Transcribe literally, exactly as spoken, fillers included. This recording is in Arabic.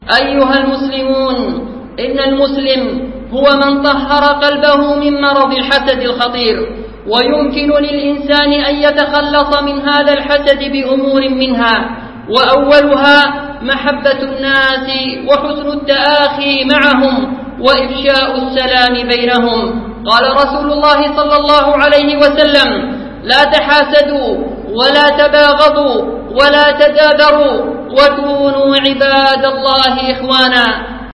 أيها المسلمون، إن المسلم هو من طهر قلبه من مرض الحسد الخطير، ويمكن للإنسان أن يتخلص من هذا الحسد بأمور منها، وأولها محبة الناس وحسن التآخي معهم وإفشاء السلام بينهم. قال رسول الله صلى الله عليه وسلم: لا تحاسدوا ولا تباغضوا ولا تدابروا وكونوا عباد الله إخوانا.